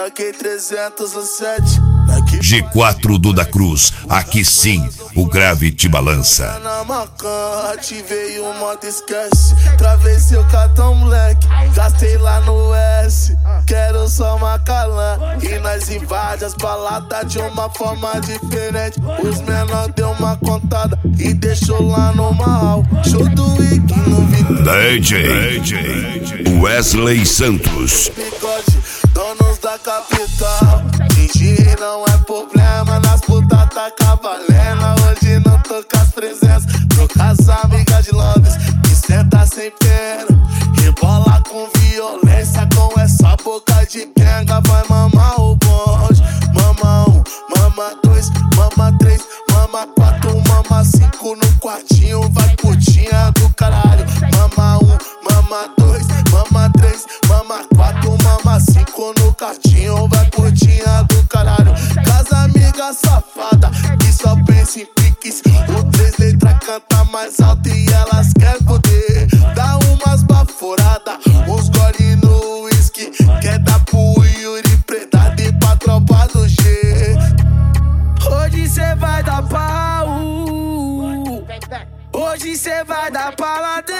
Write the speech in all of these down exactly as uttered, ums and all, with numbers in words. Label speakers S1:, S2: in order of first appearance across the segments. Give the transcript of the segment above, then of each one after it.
S1: Taquei trezentos no sete.
S2: G quatro Duda Cruz, aqui sim, o grave te balança.
S1: Na macan, ativei o modo esquece. Travessei o cartão, moleque, gastei lá no S. Quero só Macalã e nós invade as baladas de uma forma diferente. Os menor deu uma contada e deixou lá no mal. Show do Wiki no vídeo.
S2: D J Wesley Santos.
S1: Bigode, donos da capital. Fingir não é problema, nas putas tá cavalena. Hoje não tô com as presenças, tô com as amigas de Londres que senta sem pena, rebola com violência, com essa boca de penga. Vai mamar o bonde, mama um, mama dois, mama três, mama quatro, mama cinco no quartinho. Vai putinha do caralho. Mama um, mama dois, mama três, mama quatro, mama cinco no quartinho. Vai putinha do caralho. Casa amiga safada que só pensa em piques. O três letras canta mais alto e elas querem poder. Dá umas baforadas, uns gole no whisky. Quer dar pro Yuri Predado e pra tropa do G. Hoje cê vai dar pau, hoje cê vai dar paladão.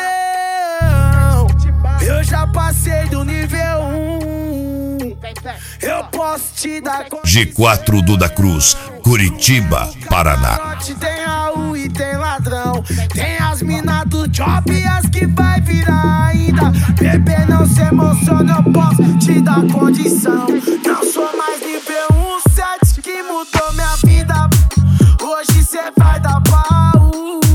S1: Eu já passei do nível um, eu posso te dar.
S2: G quatro Duda Cruz, Curitiba, Paraná.
S1: Tem Raul e tem ladrão, tem as minas do job e as que vai virar ainda. Bebê, não se emociona, eu posso te dar condição. Não sou mais nível um sete que mudou minha vida. Hoje cê vai dar pau,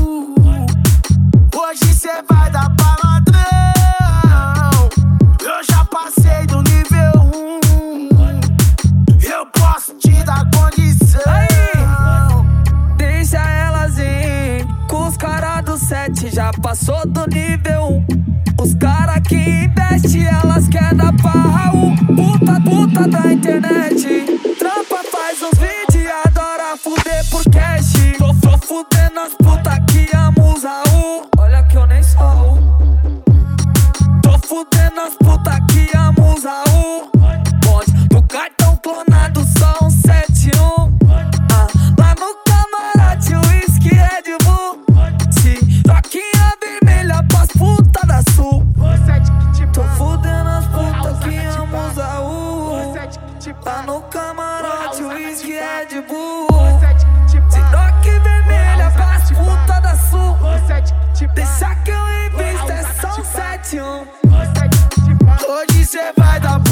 S1: hoje cê vai dar pra ladrão. Eu já passei do nível um, eu posso te dar condição.
S3: Aí, deixa elas ir, com os caras do sete já passou do nível um. Os caras que investem, elas querem dar pau. Puta, puta da internet, trampa, faz uns vídeos e adora fuder por cash. Tô, tô fudendo as putas que amam os Raul. Olha que eu nem sou. Tô fudendo as putas que amam os Raul. Bonde no cartão clonado, só um sete um. Ah, lá no camarote, whisky Red Bull. Se toquinha vermelha pras putas da sul. Tô fudendo as putas que amam os Raul. Lá no camarote, whisky Red Bull. Se toque vermelha pras putas da sul. Deixa que eu invisto, é só um sete um.
S1: Hoje cê vai dar